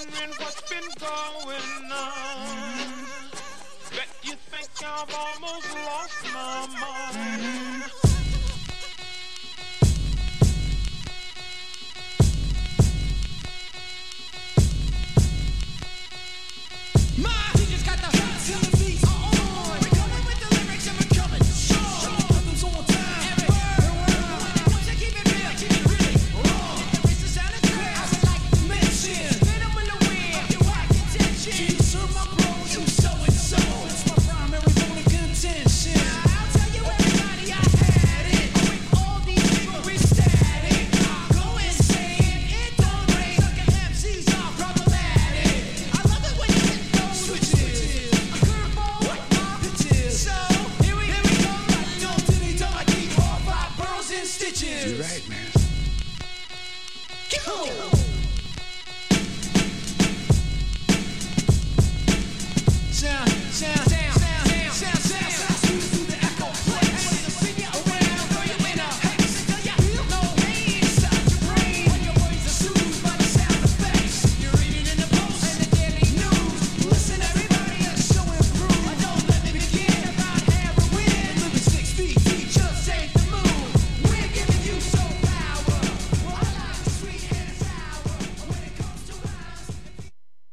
wondering what's been going on. Bet you think I've almost lost my mind. You're right, man. Go!